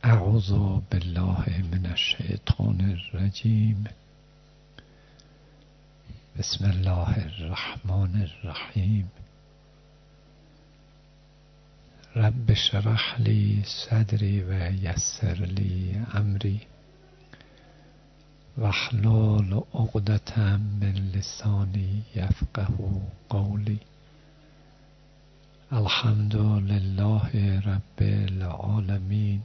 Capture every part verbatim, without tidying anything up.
اعوذ بالله من الشیطان الرجیم. بسم الله الرحمن الرحیم. رب اشرح لی صدری و یسر لی امری واحلل عقدة من لسانی یفقه قولی. الحمد لله رب العالمین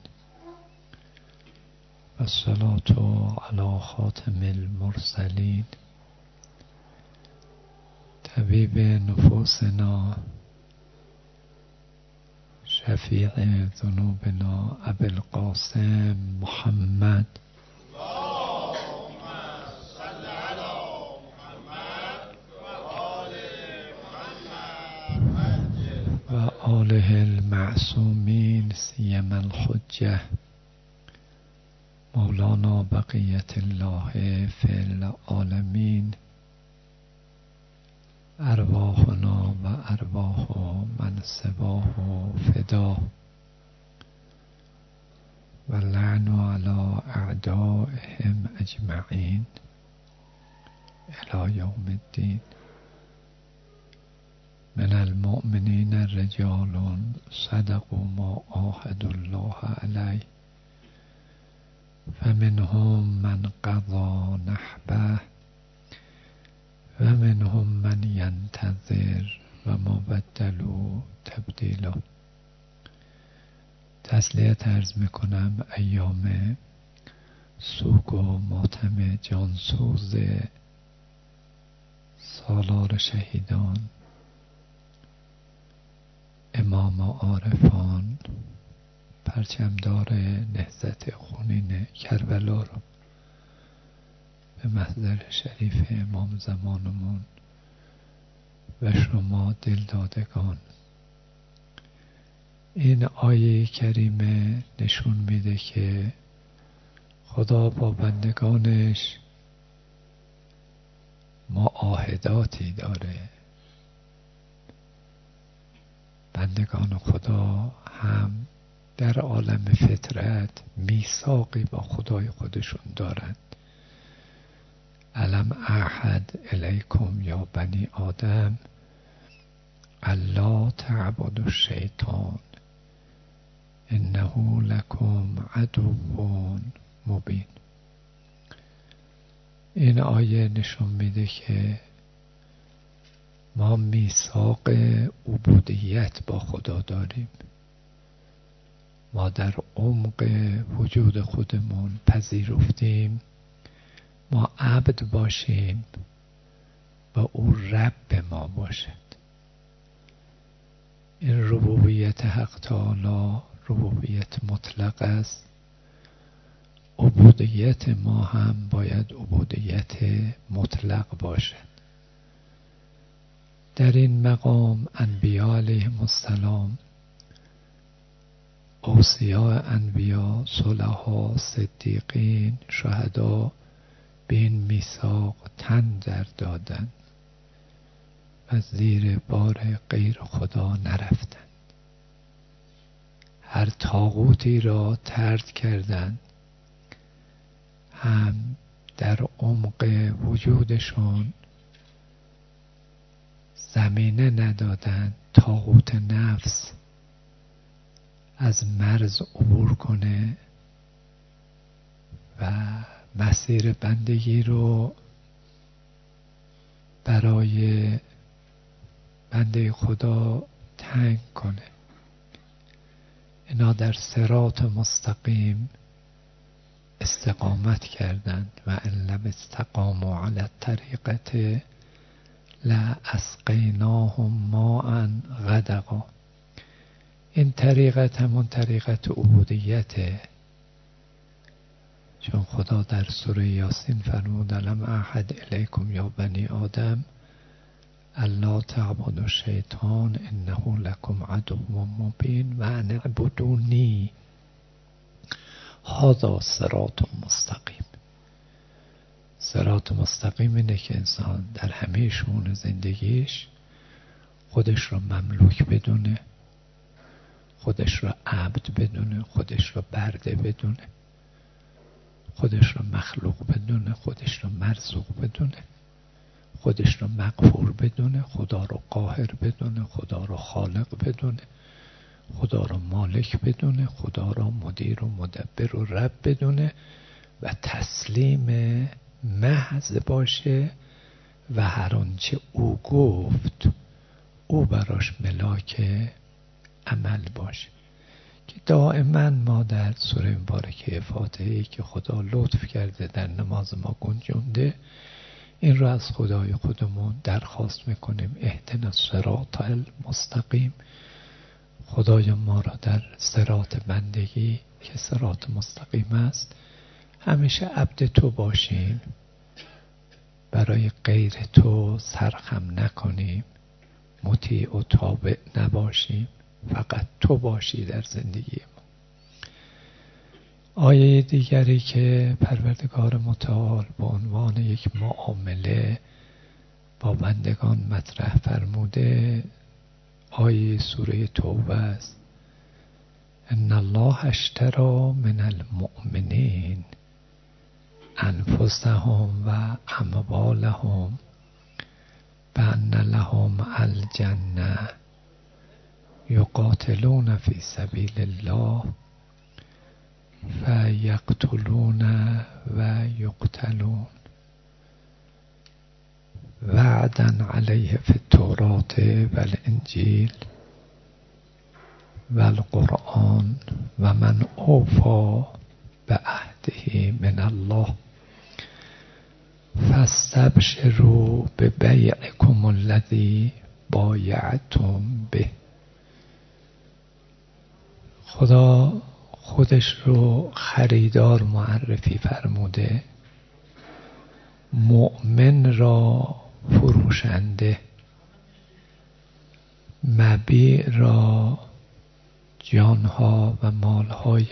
و الصلاة علی خاتم المرسلین طبیب نفوسنا شفیع ذنوبنا ابی القاسم محمد و آله المعصومین سیما الحجة مولانا بقیت الله فی العالمین. ارواحنا و ارواح من سواه فدا و لعن علی اعدائهم اجمعین الی یوم الدین. من المؤمنین رجال صدقوا ما عاهدوا الله علیه فمنهم من قضى نحبه و منهم من ینتظر و ما بدلوا تبدیلا. تسلیت عرض میکنم ایام سوگ و ماتم جانسوز سالار شهیدان امام عارفان پرچمدار نهضت خونین کربلا رو به محضر شریف امام زمانمون و شما دلدادگان. این آیه کریمه نشون میده که خدا با بندگانش معاهداتی داره. بندگان خدا هم در عالم فطرت میثاقی با خدای خودشون دارند. الم اعهد الیکم یا بنی آدم الا تعبدوا الشیطان انه لکم عدو مبین. این آیه نشون میده که ما میثاق عبودیت با خدا داریم. ما در عمق وجود خودمون پذیرفتیم ما عبد باشیم و او رب ما باشد. این ربوبیت حق تعالی ربوبیت مطلق است. عبودیت ما هم باید عبودیت مطلق باشد. در این مقام انبیاء علیهم السلام، اوصیاء انبیاء، صلحاء، صدیقین، شهدا به این میثاق تن در دادن و زیر بار غیر خدا نرفتند. هر طاغوتی را طرد کردند. هم در عمق وجودشون زمینه ندادند طاغوت نفس از مرز عبور کنه و مسیر بندگی رو برای بنده خدا تنگ کنه. اینا در صراط مستقیم استقامت کردند و ان لم استقاموا علی الطریقة لاسقیناهم ماء غدقا. این طریقت همون طریقت عبودیته، چون خدا در سوره یاسین فرمود الم اعهد الیکم یا بنی آدم الا تعبدوا الشیطان انه لکم عدو مبین و ان اعبدونی هذا صراط مستقیم. صراط مستقیم اینه که انسان در همه شؤون زندگیش خودش رو مملوک بدونه، خودش رو عبد بدونه، خودش رو برده بدونه، خودش رو مخلوق بدونه، خودش رو مرزوق بدونه، خودش رو مغفور بدونه، خدا رو قاهر بدونه، خدا رو خالق بدونه، خدا رو مالک بدونه، خدا رو مدیر و مدبر و رب بدونه و تسلیم محض باشه و هر آنچه او گفت او براش ملاک عمل باشه. که دائما ما در سوره مبارکه فاتحه‌ای که خدا لطف کرده در نماز ما گنجونده، این رو از خدای خودمون درخواست میکنیم: اهدنا الصراط المستقیم. خدای ما را در صراط بندگی که صراط مستقیم است همیشه عبد تو باشیم، برای غیر تو سرخم نکنیم، مطیع و تابع نباشیم، فقط تو باشی در زندگی ما. آیه دیگری که پروردگار متعال به عنوان یک معامله با بندگان مطرح فرموده آیه سوره توبه است: ان الله اشتری من المؤمنین انفسهم و اموالهم بأن لهم الجنه یقاتلون فی سبیل الله فیقتلون و یقتلون وعدا علیه فی التوراة والانجیل والقرآن و من اوفی بعهده من الله فاستبشروا ببیعکم الذی بایعتم به. خدا خودش رو خریدار معرفی فرموده، مؤمن را فروشنده، مبیع را جانها و مالهای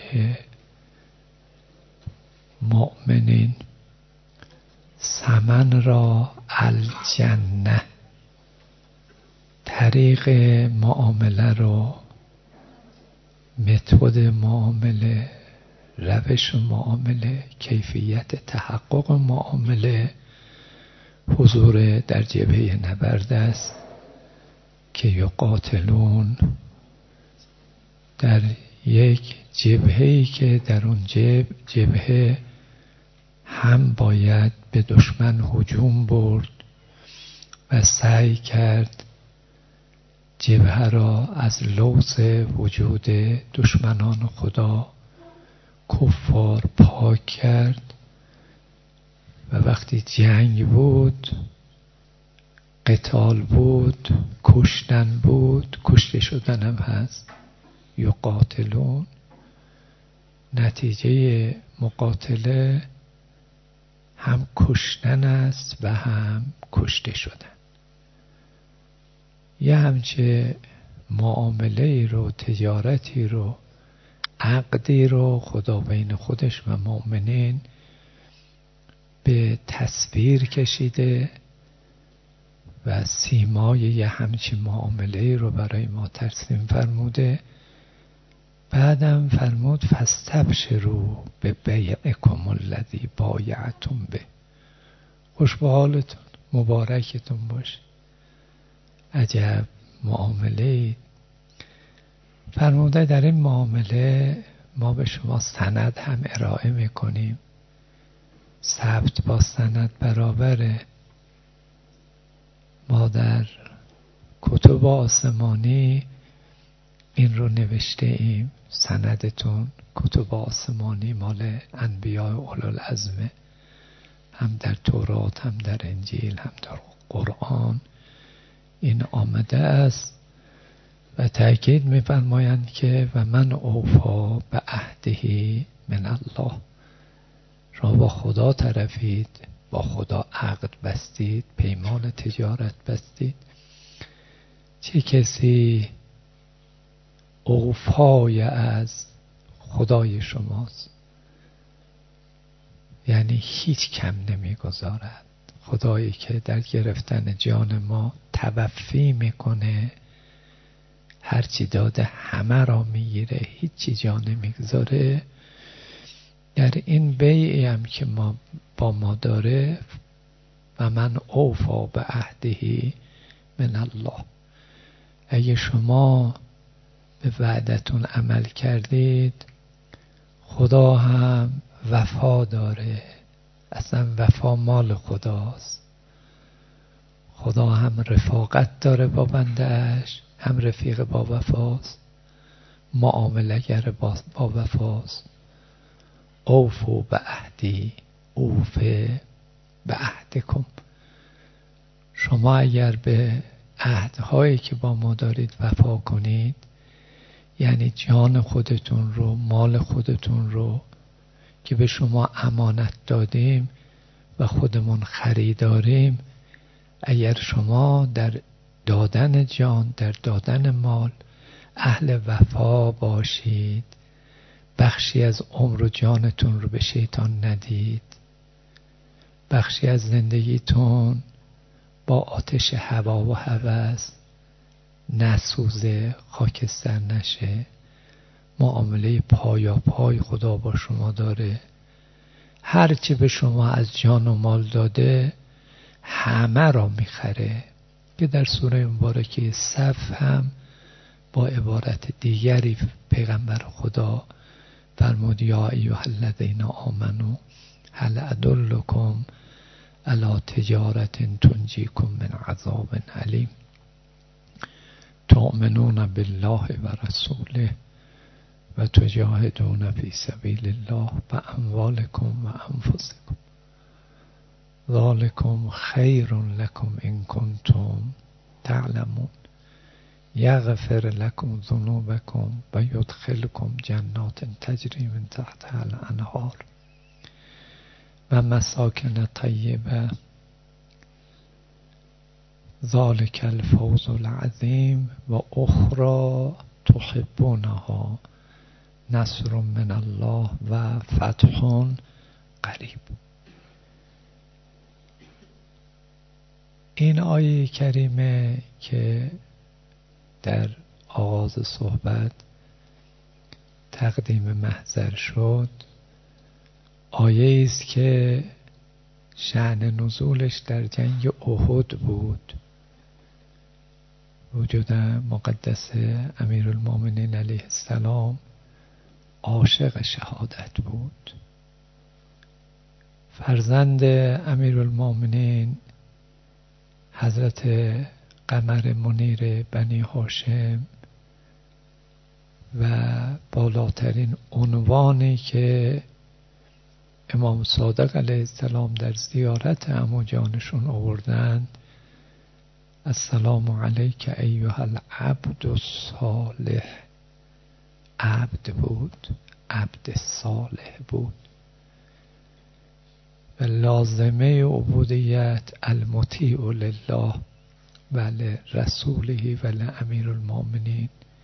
مؤمنین، ثمن را الجنه، طریق معامله رو، متد معامله، روش معامله، کیفیت تحقق معامله حضور در جبهه نبرد است که یقاتلون، در یک جبهه‌ای که در اون جبهه هم باید به دشمن هجوم برد و سعی کرد جبهه را از لوث وجود دشمنان خدا کفار پاک کرد و وقتی جنگ بود، قتال بود، کشتن بود، کشته شدن هم هست، یقاتلون، نتیجه مقاتله هم کشتن است و هم کشته شدن. یه همچه معامله رو، تجارتی رو، عقدی رو خدا بین خودش و مؤمنین به تصویر کشیده و سیمای یه همچه معامله رو برای ما ترسیم فرموده. بعدم فرمود فاستبشروا ببیعکم الذی بایعتم به. خوش به حالتون، مبارکتون باشه، عجب معامله. فرموده در این معامله ما به شما سند هم ارائه میکنیم، ثبت با سند برابره. ما در کتب آسمانی این رو نوشته ایم، سندتون کتب آسمانی مال انبیاء اولوالعزم، هم در تورات، هم در انجیل، هم در قرآن این آمده است و تأکید می‌فرمایند که و من اوفا به عهده من الله، را با خدا طرفید، با خدا عقد بستید، پیمان تجارت بستید. چه کسی اوفای از خدای شماست، یعنی هیچ کم نمیگذارد. خدایی که در گرفتن جان ما توفی میکنه، هرچی داده همه را میگیره، هیچی جا نمیگذاره. در این بیعی هم که ما با ما داره و من اوفا به عهدهی من الله، اگه شما به وعدتون عمل کردید خدا هم وفا داره. اصلا وفا مال خداست. خدا هم رفاقت داره با بندهش، هم رفیق با وفاست، معامله‌گر با, با وفاست. اوفو به عهدی اوفه به عهدکم. شما اگر به عهدهایی که با ما دارید وفا کنید، یعنی جان خودتون رو، مال خودتون رو که به شما امانت دادیم و خودمون خریداریم، اگر شما در دادن جان، در دادن مال اهل وفا باشید، بخشی از عمر و جانتون رو به شیطان ندید، بخشی از زندگیتون با آتش هوا و هوس نسوزه، خاکستر نشه، معامله پایا پای خدا با شما داره. هرچی به شما از جان و مال داده همه را میخره، که در سوره مبارکه صف هم با عبارت دیگری پیغمبر خدا فرمود یا ایها الذین آمنو هل ادلکم علی تجارت تنجیکم من عذاب علیم تؤمنون بالله و رسوله و تجاهدون فی سبیل الله باموالکم و انفسکم ذالکم خیر لکم ان کنتم تعلمون یغفر لکم ذنوبکم و یدخلکم جنات تجری من تحتها الانهار و مساکن طیبه ذالک الفوز العظیم و اخرى تحبونها نصر من الله و فتح قریب. این آیه کریمه که در آغاز صحبت تقدیم محضر شد، آیه است که شأن نزولش در جنگ احد بود. وجود مقدس امیرالمومنین علیه السلام عاشق شهادت بود. فرزند امیرالمومنین حضرت قمر منیر بنی هاشم و بالاترین عنوانی که امام صادق علیه السلام در زیارت عمو جانشون آوردن، السلام علیک ایها العبد الصالح، عبد بود، عبد صالح بود. و لازمه عبودیت المطیع لله و لرسوله و لامیر.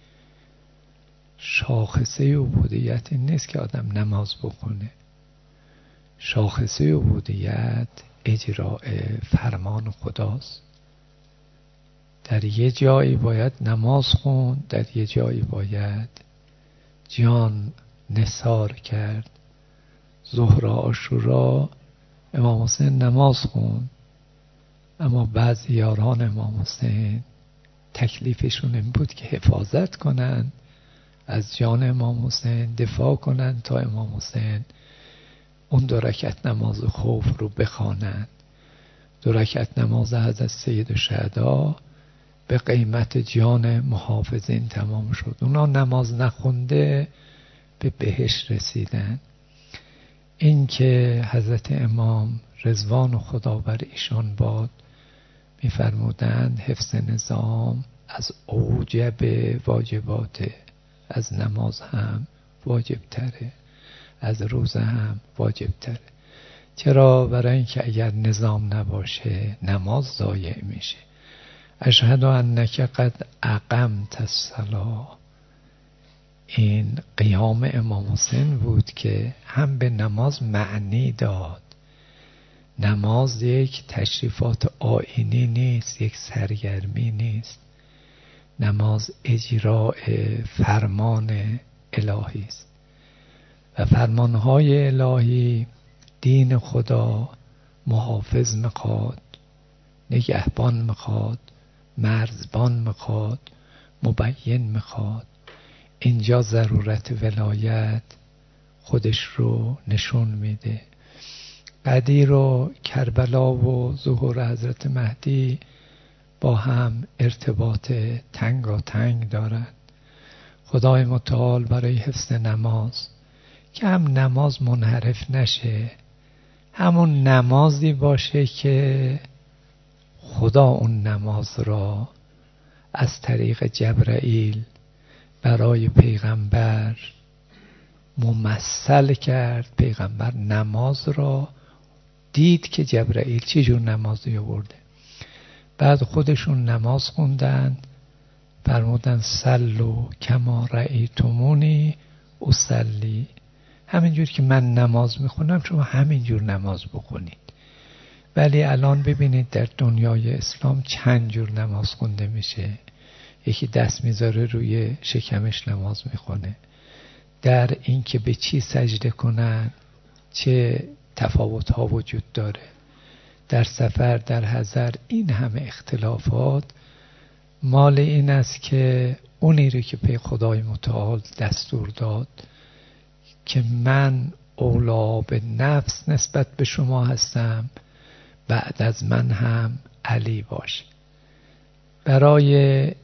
شاخصه عبودیت این نیست که آدم نماز بخونه. شاخصه عبودیت اجراء فرمان خداست. در یه جایی باید نماز خون، در یه جایی باید جان نثار کرد. ظهر عاشورا امام حسین نماز خون، اما بعضی یاران امام حسین تکلیفشون این بود که حفاظت کنن از جان امام حسین، دفاع کنن تا امام حسین اون دو رکعت نماز خوف رو بخوانن. دو رکعت نماز حضرت سید الشهدا به قیمت جان محافظین تمام شد. اونا نماز نخونده به بهشت رسیدن. این که حضرت امام رضوان خدا بر ایشان باد می‌فرمودند حفظ نظام از اوجب واجباته، از نماز هم واجب تره، از روزه هم واجب تره. چرا؟ برای اینکه اگر نظام نباشه نماز ضایع میشه. اشهد انک قد اقمت الصلاة، این قیام امام حسین بود که هم به نماز معنی داد. نماز یک تشریفات آیینی نیست، یک سرگرمی نیست. نماز اجراء فرمان الهی است و فرمانهای الهی دین خدا محافظ میخواد، نگهبان میخواد، مرزبان میخواد، مبین میخواد. اینجا ضرورت ولایت خودش رو نشون میده. قدیر و کربلا و ظهور حضرت مهدی با هم ارتباط تنگاتنگ دارند. خدای متعال برای حفظ نماز که هم نماز منحرف نشه، همون نمازی باشه که خدا اون نماز را از طریق جبرائیل برای پیغمبر ممثل کرد. پیغمبر نماز را دید که جبرائیل چه جور نمازی آورده، بعد خودشون نماز خوندن، فرمودن صلوا کما رأیتمونی اصلی، همینجور که من نماز میخونم شما همینجور نماز بخونید. ولی الان ببینید در دنیای اسلام چند جور نماز خونده میشه. یکی دست میذاره روی شکمش نماز میخونه. در این که به چی سجده کنن چه تفاوت ها وجود داره، در سفر در حضر، این همه اختلافات مال این است که اونی رو که پی خدای متعال دستور داد که من اولا به نفس نسبت به شما هستم، بعد از من هم علی باشه. برای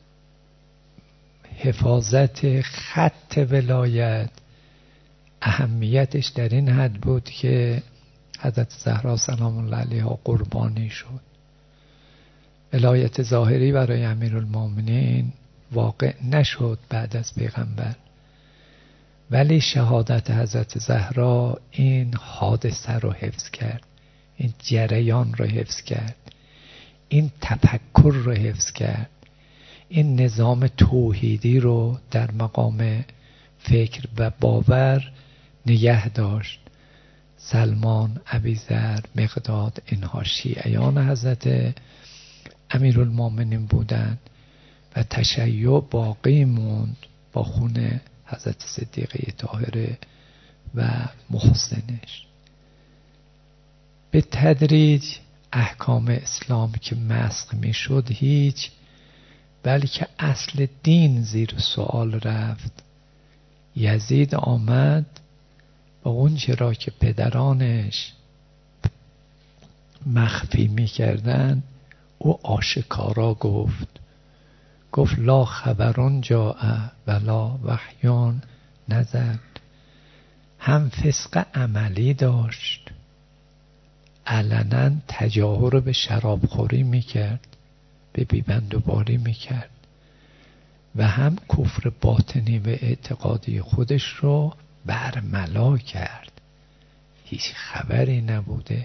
حفاظت خط ولایت اهمیتش در این حد بود که حضرت زهرا سلام الله علیها قربانی شد. ولایت ظاهری برای امیرالمومنین واقع نشد بعد از پیغمبر، ولی شهادت حضرت زهرا این حادثه رو حفظ کرد، این جریان رو حفظ کرد، این تفکر رو حفظ کرد، این نظام توحیدی رو در مقام فکر و باور نگه داشت. سلمان، ابیذر، مقداد، اینها شیعیان حضرت امیرالمومنین بودند و تشیع باقی موند با خون حضرت صدیقه طاهره و محسنش. به تدریج احکام اسلام که مسخ می شد هیچ، بلکه اصل دین زیر سوال رفت. یزید آمد با اون چرا که پدرانش مخفی می کردن او آشکارا گفت گفت لا خبرون جاء ولا وحیون نزل. هم فسق عملی داشت، علنا تجاهر به شرابخوری میکرد، به بیبندوباری میکرد، و هم کفر باطنی و اعتقادی خودش رو برملا کرد. هیچ خبری نبوده.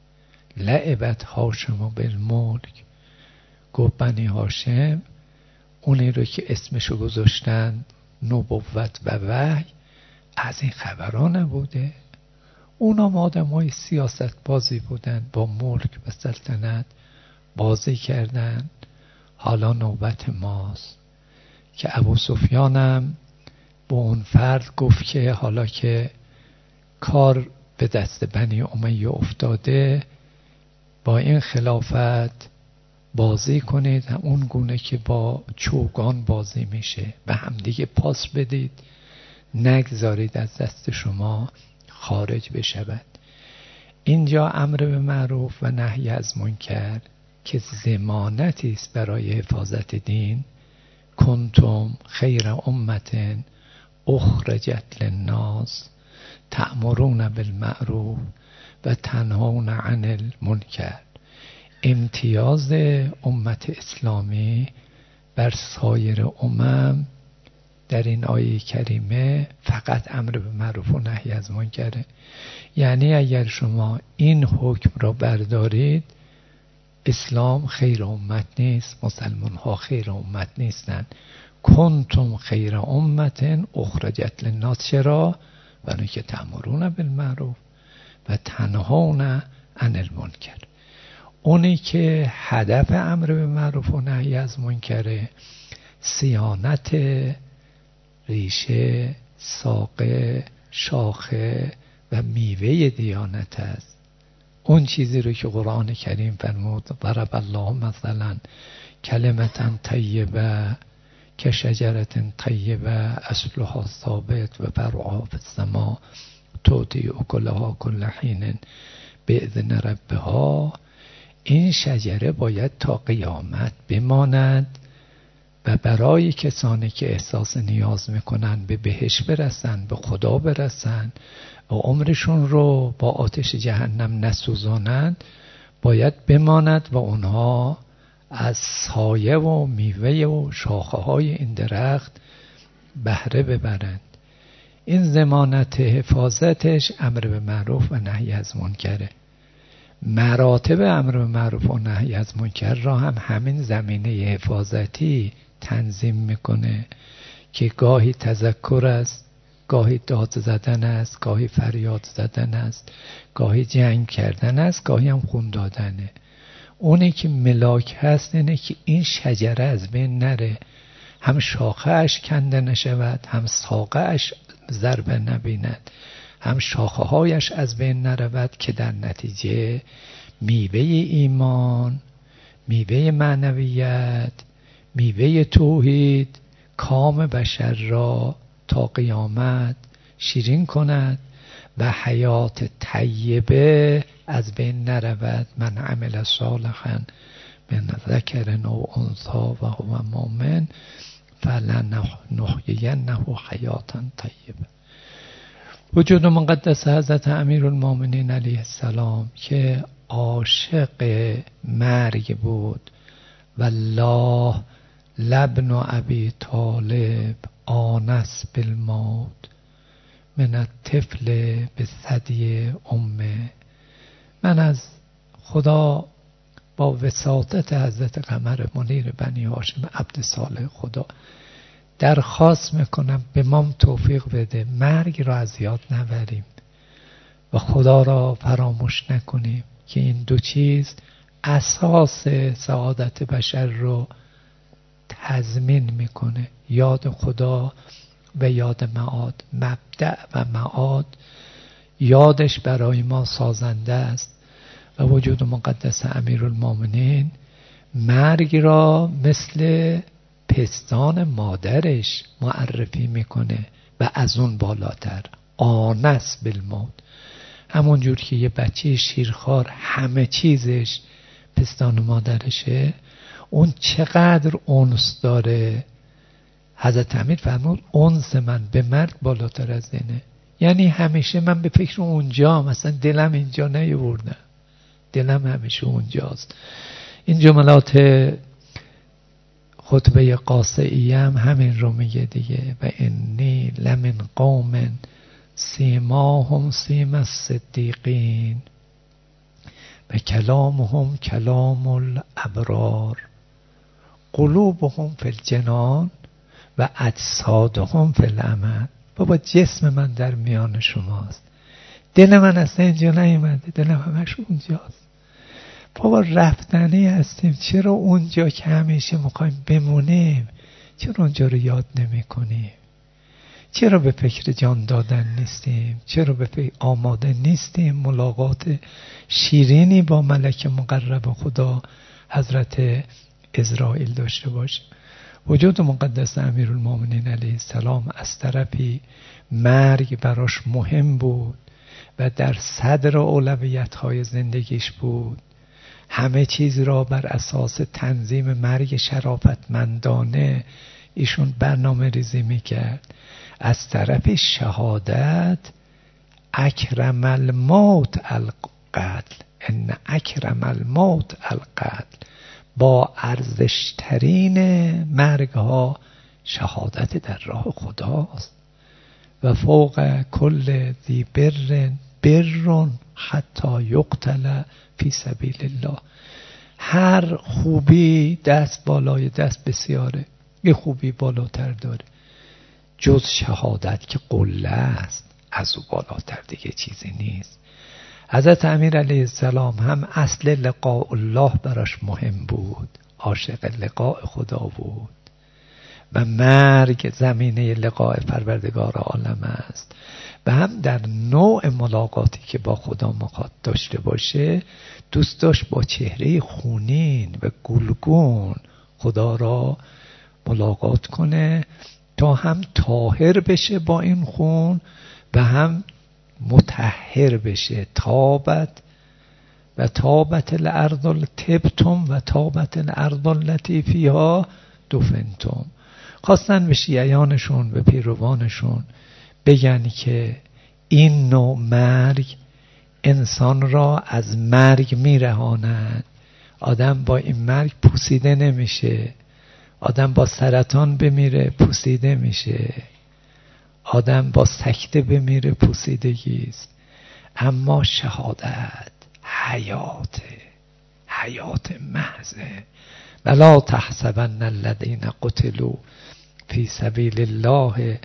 لعبت هاشم بالملک، گفت بنی هاشم اونی رو که اسمشو گذاشتن نبوت و وحی از این خبرها نبوده. اونا آدم های سیاست بازی بودن، با ملک و سلطنت بازی کردن. حالا نوبت ماست که ابو سفیانم با اون فرد گفت که حالا که کار به دست بنی امیه افتاده، با این خلافت بازی کنید اون گونه که با چوگان بازی میشه، به همدیگه پاس بدید، نگذارید از دست شما خارج بشود. اینجا امر به معروف و نهی از منکر که ضمانتی است برای حفاظت دین. کنتم خیر امت اخرجت للناس تأمرون بالمعروف و تنهون عن المنکر. امتیاز امت اسلامی بر سایر امم در این آیه کریمه فقط امر به معروف و نهی از منکره. یعنی اگر شما این حکم را بردارید، اسلام خیر امت نیست، مسلمان ها خیر امت نیستند. کنتم خیر امت اخرجت للناس. چرا؟ برای که تأمرون بالمعروف و تنهون عن المنکر. اونی که هدف امر به معروف و نهی از منکره صیانت ریشه، ساقه، شاخه و میوه دیانت است. اون چیزی رو که قرآن کریم فرمود ضرب الله مثلا کلمة طیبه که شجرة طیبه اصلها ثابت و فرعها فی السماء تؤتی اکلها کل حین باذن ربها. این شجره باید تا قیامت بماند و برای کسانی که احساس نیاز میکنن به بهشت برسن، به خدا برسن و عمرشون رو با آتش جهنم نسوزانند، باید بماند و اونها از سایه و میوه و شاخه های این درخت بهره ببرند. این ضمانت حفاظتش امر به معروف و نهی از منکره. مراتب امر به معروف و نهی از منکر را هم همین زمینه حفاظتی تنظیم میکنه که گاهی تذکر است، گاهی داد زدن است، گاهی فریاد زدن است، گاهی جنگ کردن است، گاهی هم خون دادنه. اونی که ملاک هست اینه که این شجره از بین نره، هم شاخه اش کنده نشود، هم ساقه اش ضربه نبیند، هم شاخه هایش از بین نرود، که در نتیجه میوه ایمان، میوه معنویت، میوه توحید کام بشر را تا قیامت شیرین کند و حیات طیبه از بین نرود. من عمل صالحا من ذکر او انثی و هو مؤمن فلنحیینه حیاتا طیبه. وجود مقدس حضرت امیرالمؤمنین علیه السلام که عاشق مرگ بود، والله لابن ابی طالب آنس بالموت من الطفل به ثدی امه. من از خدا با وساطت حضرت قمر منیر بنی هاشم عبد صالح خدا درخواست میکنم به ما توفیق بده مرگ را از یاد نبریم و خدا را فراموش نکنیم که این دو چیز اساس سعادت بشر رو تضمین میکنه. یاد خدا و یاد معاد، مبدأ و معاد، یادش برای ما سازنده است و وجود مقدس امیرالمؤمنین مرگ را مثل پستان مادرش معرفی میکنه و از اون بالاتر آنس بالموت. همون جور که یه بچه شیرخوار همه چیزش پستان مادرشه، اون چقدر انس داره. حضرت امیر فرمود انس من به مرگ بالاتر از اینه. یعنی همیشه من به فکر اونجا، مثلا دلم اینجا نیاوردم، دلم همیشه اونجاست. این جملات خطبه قاصعیه هم همین رو میگه دیگه. و انی لمن قوم سیماهم سیم الصدیقین و کلامهم کلام الابرار قلوبهم فی الجنان و اجسادهم فی العمل. بابا جسم من در میان شماست، دل من اصلا اینجا نیومده، دلم همش اونجاست. بابا رفتنی هستیم، چرا اونجا که همیشه میخوایم بمونیم چرا اونجا رو یاد نمی کنیم؟ چرا به فکر جان دادن نیستیم؟ چرا به فکر آماده نیستیم ملاقات شیرینی با ملک مقرب خدا حضرت عزرائیل داشته باشیم؟ وجود مقدس امیرالمؤمنین علیه السلام از طرفی مرگ براش مهم بود و در صدر اولویت‌های زندگیش بود، همه چیز را بر اساس تنظیم مرگ شرافتمندانه ایشون برنامه ریزی میکرد. از طرف شهادت اکرم الموت القتل، ان اکرم الموت القتل، با ارزشترین مرگ ها شهادت در راه خداست. و فوق کل ذی بر بر حتی یقتل فی سبیل الله. هر خوبی دست بالای دست بسیاره، یه خوبی بالاتر داره جز شهادت که قله است، از او بالاتر دیگه چیزی نیست. حضرت امیر علیه السلام هم اصل لقاء الله براش مهم بود، عاشق لقاء خدا بود و مرگ زمینه لقاء پروردگار عالم است و هم در نوع ملاقاتی که با خدا میخواد داشته باشه دوست داشت با چهره خونین و گلگون خدا را ملاقات کنه تا هم طاهر بشه با این خون و هم مطهر بشه. تابت و تابت الارض التبتم و تابت الارض التي فیها دفنتم. خواستن به شیعیانشون به پیروانشون بگن که این نوع مرگ انسان را از مرگ میرهاند. آدم با این مرگ پوسیده نمیشه، آدم با سرطان بمیره پوسیده میشه، آدم با سکته بمیره پوسیدگیست، اما شهادت حیات حیات محضه. ولا تحسبن الذین قتلوا فی سبیل الله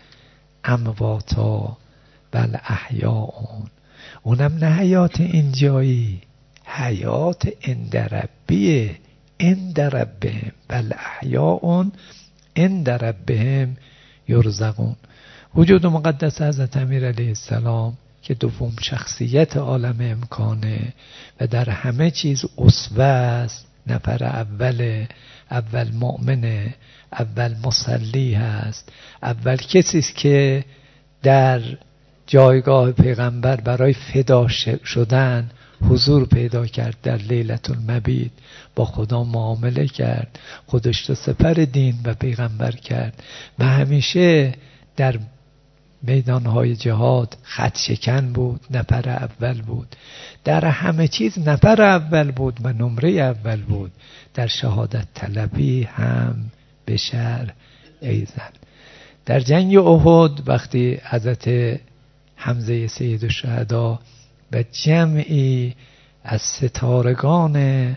امواتا بل احیاء. اونم نه حیات اینجایی، حیات عند ربیه، عند ربهم بل احیاء عند ربهم یرزقون. وجود مقدس حضرت امیر علیه السلام که دوم شخصیت عالم امکانه و در همه چیز اسوه است، نفر اول اول مؤمنه، اول مصلی هست، اول کسی است که در جایگاه پیغمبر برای فدا شدن حضور پیدا کرد، در لیلة المبیت با خدا معامله کرد، خودش رو سپر دین و پیغمبر کرد و همیشه در میدانهای جهاد خط شکن بود، نفر اول بود، در همه چیز نفر اول بود و نمره اول بود، در شهادت طلبی هم بشر ایزن. در جنگ احد وقتی حضرت حمزه سید الشهدا و جمعی از ستارگان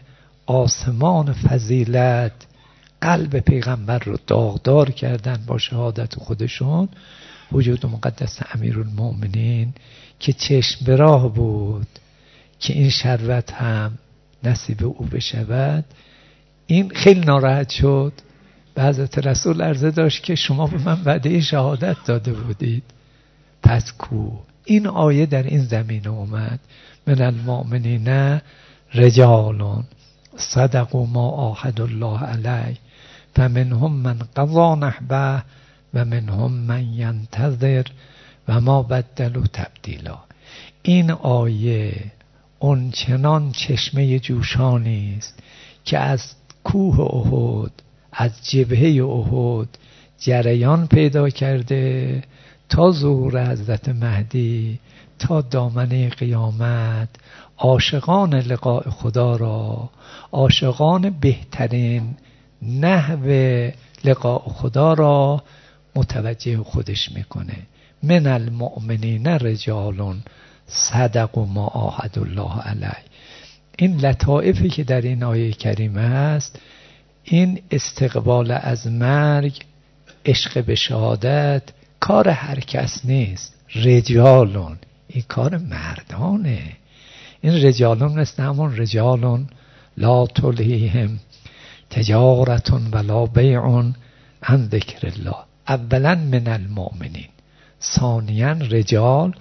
آسمان فضیلت قلب پیغمبر رو داغدار کردن با شهادت خودشون، وجود مقدس امیرالمؤمنین که چشم به راه بود که این شربت هم نصیب او بشود، این خیلی ناراحت شد. به حضرت رسول عرضه داشت که شما به من وعده شهادت داده بودید، پس کو؟ این آیه در این زمینه اومد: من المؤمنین رجال صدقوا ما عاهدوا الله علیه فمنهم من قضی نحبه و منهم من ینتظر و ما بدلوا تبدیلا. این آیه اون چنان چشمه جوشانی است که از کوه احد، از جبهه احد جریان پیدا کرده تا ظهور حضرت مهدی، تا دامنه قیامت. عاشقان لقاء خدا را، عاشقان بهترین نحو لقاء خدا را متوجه خودش میکنه. من المؤمنین رجال صدقوا ما عاهدوا الله علیه. این لطائفی که در این آیه کریمه هست، این استقبال از مرگ، عشق به شهادت کار هر کس نیست. رجالون، این کار مردانه. این رجالون مثل همون رجالون لا تلهیهم تجارتون ولا بیعون عن ذکر الله. اولا من المؤمنین، ثانیا رجال،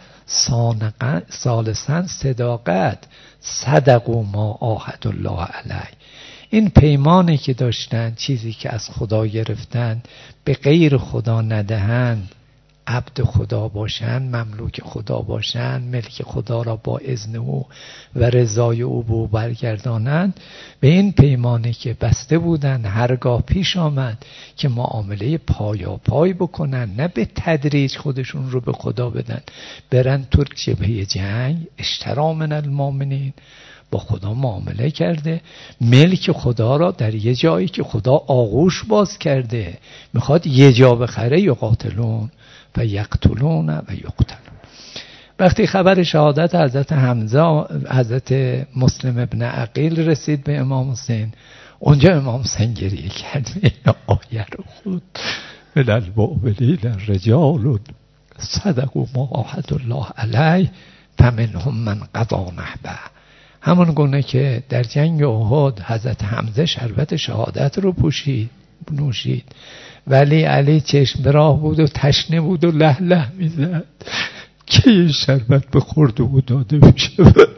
ثالثا صداقت. صدقوا ما عاهدوا الله علیه. این پیمانی که داشتن، چیزی که از خدا گرفتن، به غیر خدا ندهند، عبد خدا باشند، مملوک خدا باشند، ملک خدا را با اذن او و رضای او به او برگردانند. به این پیمانی که بسته بودند هرگاه پیش آمد که معامله پایا پای بکنن، نه به تدریج خودشون رو به خدا بدن، برن ترک جبهه جنگ. اشترا من المؤمنین، با خدا معامله کرده، ملک خدا را در یه جایی که خدا آغوش باز کرده میخواد یه جا بخره. یقاتلون و یقتلون و یقتلون. وقتی خبر شهادت حضرت حمزه، حضرت مسلم ابن عقیل رسید به امام حسین، اونجا امام حسین گریه کرد. این آیه رو خود من المؤمنین رجال صدقوا ما عاهدوا الله علیه فمنهم من قضی نحبه. همون گونه که در جنگ احد حضرت حمزه شربت شهادت رو پوشید، نوشید. ولی علی چشم به راه بود و تشنه بود و له له میزد که این شربت بخورد و داده میشه.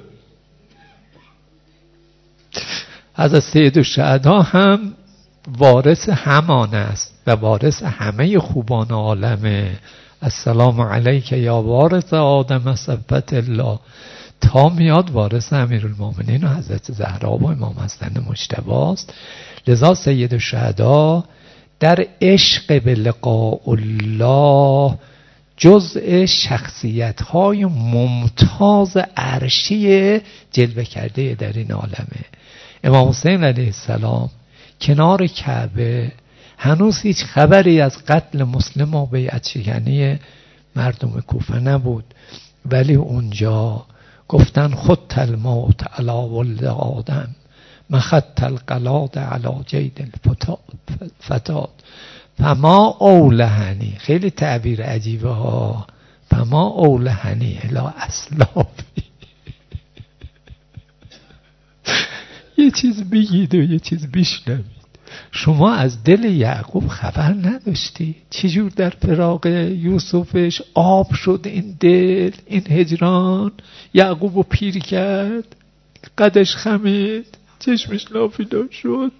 حضرت سید الشهدا هم وارث همان است و وارث همه خوبان عالمه. السلام علیک یا وارث آدم صفت الله، تا میاد وارث امیرالمومنین و حضرت زهرا و امام حسن مجتبی است. لذا سید الشهدا در عشق به لقاء الله جزء شخصیت‌های ممتاز عرشی جلوه کرده در این عالمه. امام حسین علیه السلام کنار کعبه هنوز هیچ خبری از قتل مسلم و بیعت شکنی مردم کوفه نبود، ولی اونجا گفتن خط الموت علی ولد آدم مخط القلاد علی جید الفتات فما اولهنی. خیلی تعبیر عجیبه ها. فما اولهنی الا اسلافی. یه چیز بگید و یه چیز بشنوید. شما از دل یعقوب خبر نداشتی چجور در فراق یوسفش آب شد این دل، این هجران یعقوب رو پیر کرد، قدش خمید، چشمش لافیدار شد.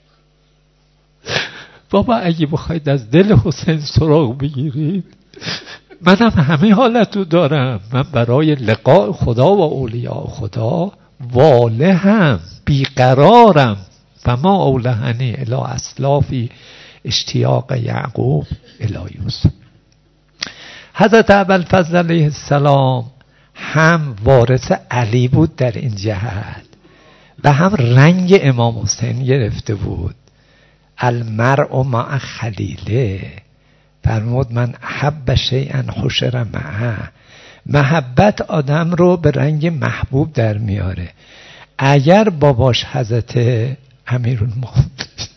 بابا اگه بخواید از دل حسین سراغ بگیرید، منم همه حالت رو دارم. من برای لقاء خدا و اولیاء خدا واله هم بیقرارم. فما اولهنی الی اسلافی اشتیاق یعقوب الی یوسف. حضرت ابوالفضل علیه السلام هم وارث علی بود در این جهت و هم رنگ امام حسین گرفته بود. المرء مع خلیله، فرمود من احب شیئا حشر معه. محبت آدم رو به رنگ محبوب در میاره. اگر باباش حضرت امیرالمومنین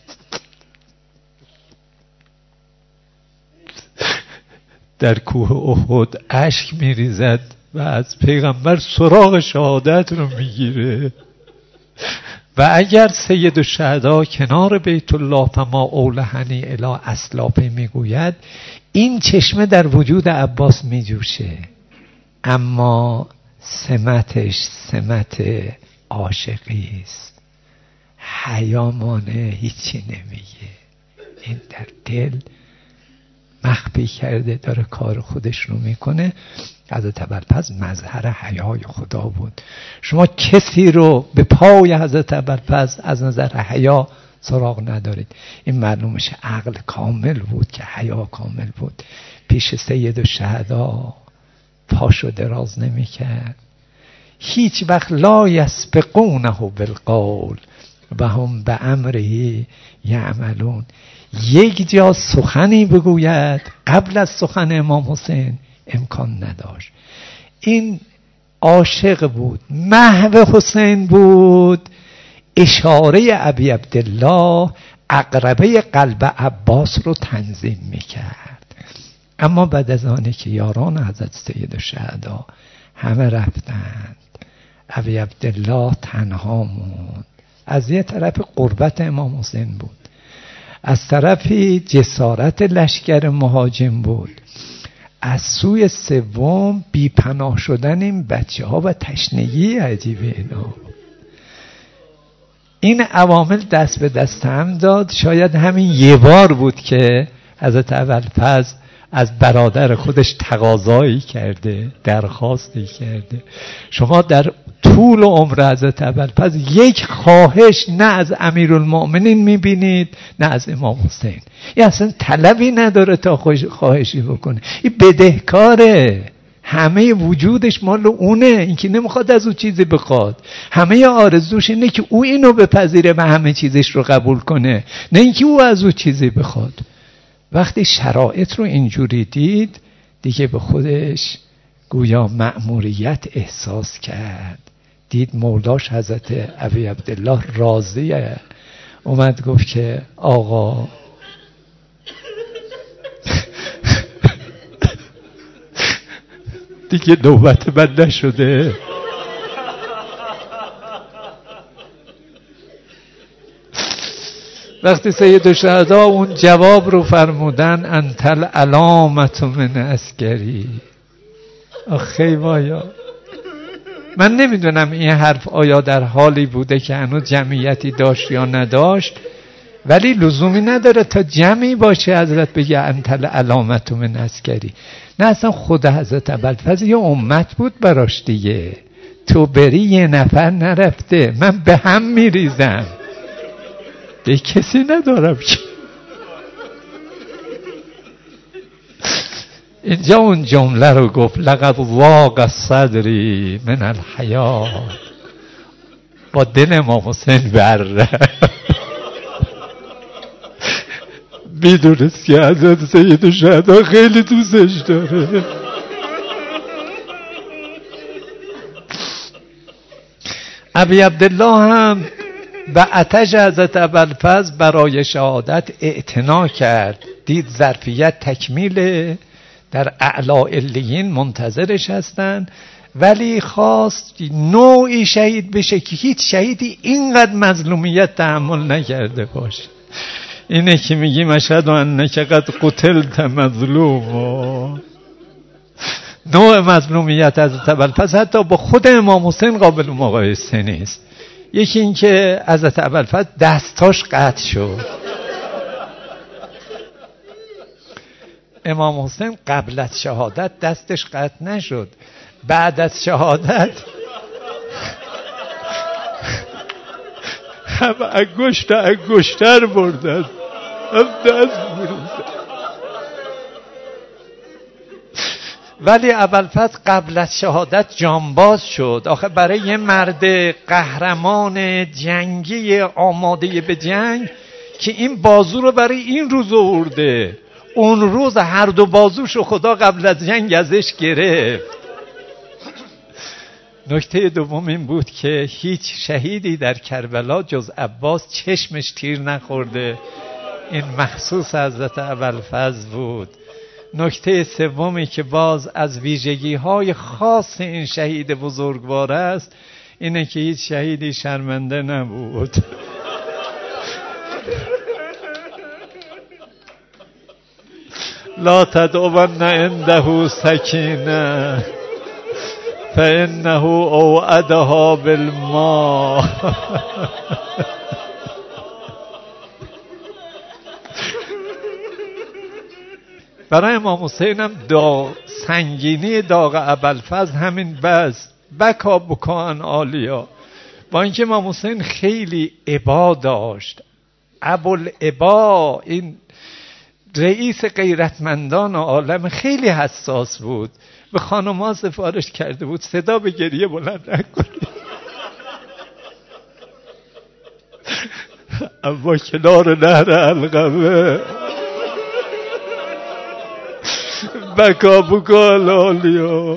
در کوه احد اشک میریزد و از پیغمبر سراغ شهادت رو میگیره، و اگر سید الشهدا کنار بیت الله فما اولهنی الی اسلافه میگوید، این چشمه در وجود عباس میجوشه، اما سمتش سمت عاشقی است. حیا مانه هیچی نمیگه، این در دل مخفی کرده داره کار خودش رو میکنه. حضرت ابوالفضل مظهر حیای خدا بود. شما کسی رو به پای حضرت ابوالفضل از نظر حیا سراغ ندارید. این معلوم میشه عقل کامل بود که حیا کامل بود. پیش سید الشهدا پاشو دراز نمیکرد. هیچ وقت لا یسبقونه بالقول و هم به امره یعملون. یک جا سخنی بگوید قبل از سخن امام حسین امکان نداشت. این عاشق بود، محو حسین بود. اشاره ابی عبدالله عقربه قلب عباس رو تنظیم میکرد. اما بعد از آنه که یاران حضرت سید الشهدا همه رفتند، ابی عبدالله تنها موند. از یه طرف قربت امام حسین بود، از طرفی جسارت لشکر مهاجم بود، از سوی سوم بی پناه شدن این بچه ها و تشنگی عجیبه اینا. این عوامل دست به دست هم داد. شاید همین یه بار بود که حضرت ابوالفضل از برادر خودش تقاضایی کرده، درخواستی کرده. شما در طول عمر حضرت ابوالفضل یک خواهش نه از امیرالمومنین میبینید نه از امام حسین. این اصلا طلبی نداره تا خواهشی بکنه. این بدهکاره، همه وجودش مال اونه، این که نمیخواد از او چیزی بخواد. همه آرزوش اینه که او اینو بپذیره و همه چیزش رو قبول کنه، نه اینکه او از او چیزی بخواد. وقتی شرایط رو اینجوری دید دیگه به خودش گویا مأموریت احساس کرد. دید مولاش حضرت ابی عبدالله راضیه، اومد گفت که آقا دیگه نوبت من نشده، وقتی سید الشهدا اون جواب رو فرمودن انت العلامة من عسکری. آخی وایا، من نمیدونم این حرف آیا در حالی بوده که هنوز جمعیتی داشت یا نداشت، ولی لزومی نداره تا جمعی باشه حضرت بگه انت العلامة من عسکری. نه اصلا خود حضرت ابوالفضل یه امت بود براش دیگه. تو بری یه نفر نرفته، من به هم میریزم، به کسی ندارم که. اینجا اون جمله رو گفت لقد واق صدری من الحیات، با دل امام حسین بر میدونست که حضرت سید الشهدا خیلی دوستش داره. ابی عبدالله هم و اتش حضرت ابوالفضل برای شهادت اعتنا کرد، دید ظرفیت تکمیله، در اعلی علیین منتظرش هستن، ولی خواست نوعی شهید بشه که هیچ شهیدی اینقدر مظلومیت تحمل نکرده باشه. اینه که میگیم اشهد انک قد قتلت مظلوم. نوع مظلومیت حضرت ابوالفضل حتی با خود امام حسین قابل مقایسه نیست. یکی این که حضرت ابوالفضل دستاش قطع شد، امام حسین قبل از شهادت دستش قطع نشد، بعد از شهادت هم انگشت انگشتر بردن، هم دست بردن. ولی ابوالفضل قبل از شهادت جانباز شد. آخه برای یه مرد قهرمان جنگی آماده به جنگ که این بازو رو برای این روز آورده، اون روز هر دو بازوشو خدا قبل از جنگ ازش گرفت. نکته دوم این بود که هیچ شهیدی در کربلا جز عباس چشمش تیر نخورده، این مخصوص حضرت ابوالفضل بود. نکته سومی که باز از ویژگی‌های خاص این شهید بزرگوار است اینه که هیچ شهیدی شرمنده نبود. لا تدعون عنده سکینه فانه اوعدها بالماء. برای امام حسین هم داغ سنگینی داغ ابوالفضل همین بس، بکا بکان عالیا. با اینکه امام حسین خیلی ابا داشت، ابوالابا، این رئیس غیرتمندان عالم، خیلی حساس بود. به خانم‌ها سفارش کرده بود صدا به گریه بلند نکنید، اما کنار نهر علقمه بکا بکا لالیا.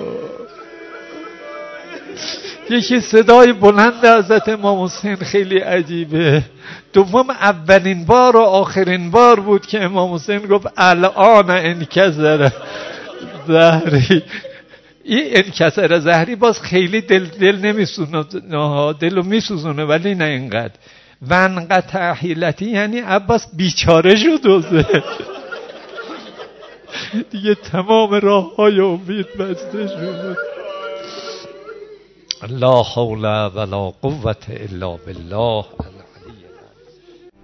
یکی صدای بلند حضرت امام حسین خیلی عجیبه. دوم اولین بار و آخرین بار بود که امام حسین گفت الان انکسر زهری. این انکسر زهری باز خیلی دل دل نمیسونه، دلو میسوزونه ولی نه اینقدر. ونقطع حیلتی یعنی عباس بیچاره شد وزه. دیگه تمام راه های امید بسته شد. لا حول ولا قوة الا بالله.